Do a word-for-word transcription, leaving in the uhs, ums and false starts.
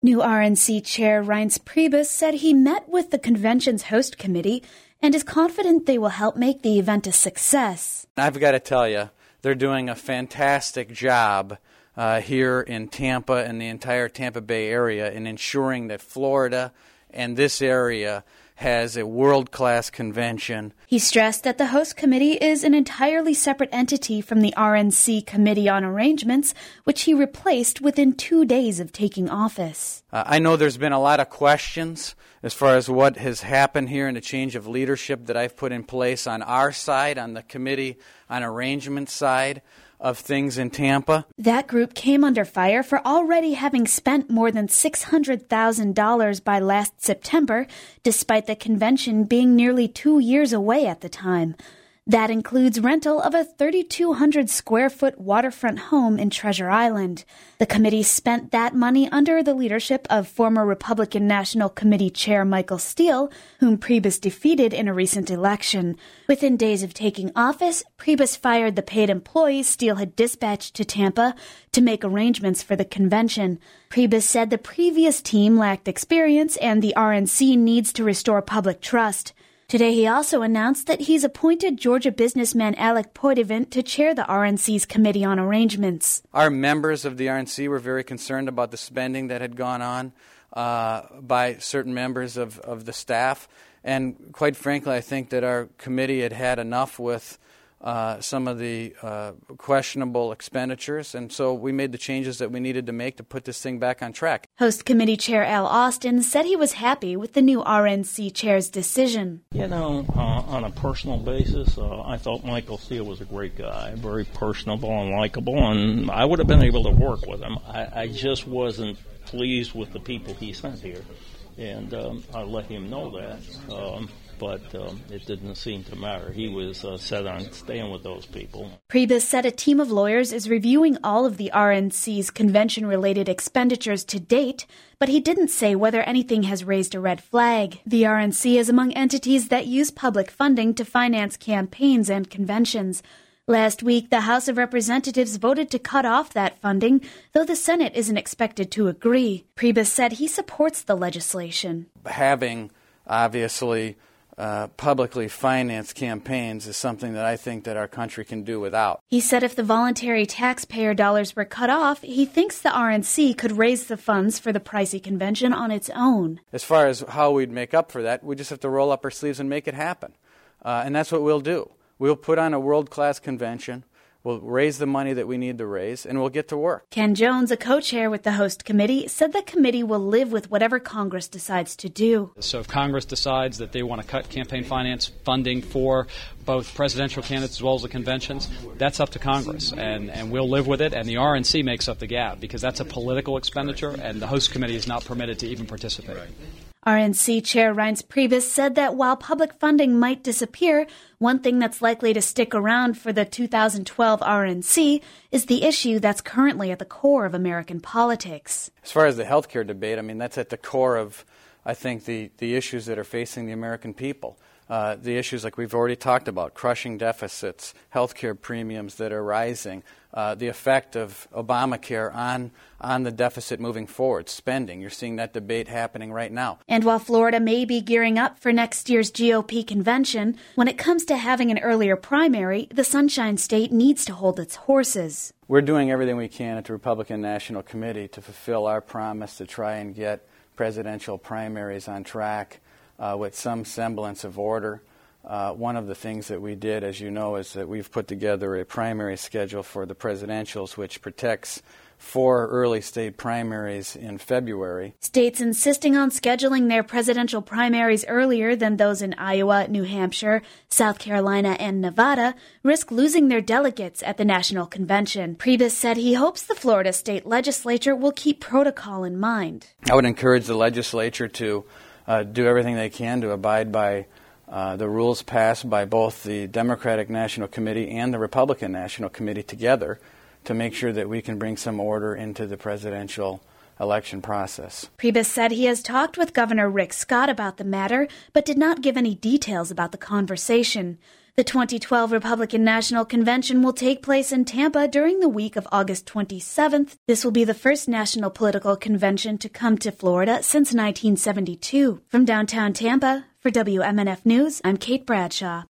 New R N C Chair Reince Priebus said he met with the convention's host committee and is confident they will help make the event a success. I've got to tell you, they're doing a fantastic job uh, here in Tampa and the entire Tampa Bay area in ensuring that Florida and this area has a world-class convention. He stressed that the host committee is an entirely separate entity from the R N C Committee on Arrangements, which he replaced within two days of taking office. Uh, I know there's been a lot of questions as far as what has happened here in the change of leadership that I've put in place on our side, on the Committee on Arrangements side of things in Tampa. That group came under fire for already having spent more than six hundred thousand dollars by last September, despite the convention being nearly two years away at the time. That includes rental of a thirty-two hundred square foot waterfront home in Treasure Island. The committee spent that money under the leadership of former Republican National Committee Chair Michael Steele, whom Priebus defeated in a recent election. Within days of taking office, Priebus fired the paid employees Steele had dispatched to Tampa to make arrangements for the convention. Priebus said the previous team lacked experience and the R N C needs to restore public trust. Today, he also announced that he's appointed Georgia businessman Alec Poitevin to chair the R N C's Committee on Arrangements. Our members of the R N C were very concerned about the spending that had gone on uh, by certain members of, of the staff. And quite frankly, I think that our committee had had enough with uh, some of the uh, questionable expenditures, and so we made the changes that we needed to make to put this thing back on track. Host Committee Chair Al Austin said he was happy with the new R N C chair's decision. You know, uh, on a personal basis, uh, I thought Michael Steele was a great guy, very personable and likable, and I would have been able to work with him. I, I just wasn't pleased with the people he sent here, and um, I let him know that. Um, But um, it didn't seem to matter. He was uh, set on staying with those people. Priebus said a team of lawyers is reviewing all of the R N C's convention-related expenditures to date, but he didn't say whether anything has raised a red flag. The R N C is among entities that use public funding to finance campaigns and conventions. Last week, the House of Representatives voted to cut off that funding, though the Senate isn't expected to agree. Priebus said he supports the legislation. Having, obviously, Uh, publicly financed campaigns is something that I think that our country can do without. He said if the voluntary taxpayer dollars were cut off, he thinks the R N C could raise the funds for the pricey convention on its own. As far as how we'd make up for that, we just have to roll up our sleeves and make it happen. Uh, and that's what we'll do. We'll put on a world-class convention. We'll raise the money that we need to raise, and we'll get to work. Ken Jones, a co-chair with the host committee, said the committee will live with whatever Congress decides to do. So if Congress decides that they want to cut campaign finance funding for both presidential candidates as well as the conventions, that's up to Congress, and, and we'll live with it, and the R N C makes up the gap, because that's a political expenditure, and the host committee is not permitted to even participate. R N C Chair Reince Priebus said that while public funding might disappear, one thing that's likely to stick around for the two thousand twelve R N C is the issue that's currently at the core of American politics. As far as the health care debate, I mean, that's at the core of, I think, the, the issues that are facing the American people. Uh, the issues like we've already talked about, crushing deficits, health care premiums that are rising, uh, the effect of Obamacare on, on the deficit moving forward, spending. You're seeing that debate happening right now. And while Florida may be gearing up for next year's G O P convention, when it comes to having an earlier primary, the Sunshine State needs to hold its horses. We're doing everything we can at the Republican National Committee to fulfill our promise to try and get presidential primaries on track Uh, with some semblance of order. Uh, one of the things that we did, as you know, is that we've put together a primary schedule for the presidentials, which protects four early state primaries in February. States insisting on scheduling their presidential primaries earlier than those in Iowa, New Hampshire, South Carolina, and Nevada risk losing their delegates at the National Convention. Priebus said he hopes the Florida state legislature will keep protocol in mind. I would encourage the legislature to Uh, do everything they can to abide by uh, the rules passed by both the Democratic National Committee and the Republican National Committee together to make sure that we can bring some order into the presidential election process. Priebus said he has talked with Governor Rick Scott about the matter, but did not give any details about the conversation. The twenty twelve Republican National Convention will take place in Tampa during the week of August twenty-seventh. This will be the first national political convention to come to Florida since nineteen seventy-two. From downtown Tampa, for W M N F News, I'm Kate Bradshaw.